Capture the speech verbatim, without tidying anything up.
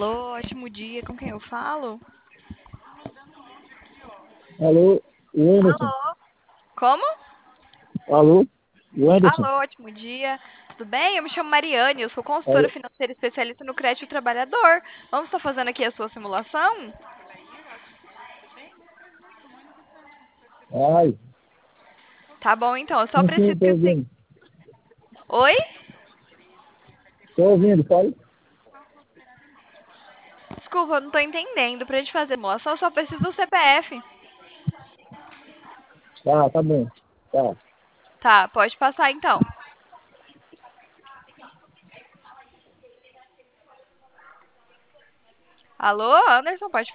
Alô, ótimo dia. Com quem eu falo? Alô, o Anderson. Alô? Como? Alô, o Anderson. Alô, ótimo dia. Tudo bem? Eu me chamo Mariane, eu sou consultora Alô. financeira especialista no Crédito Trabalhador. Vamos estar fazendo aqui a sua simulação? Ai, Tá bom, então. Eu só sim, sim, preciso tô que você... ouvindo. Oi? Tô ouvindo, fala. Desculpa, eu não tô entendendo. Pra gente fazer a simulação, eu só preciso do C P F. Tá, tá bom. Tá. Tá, pode passar então. Alô, Anderson, pode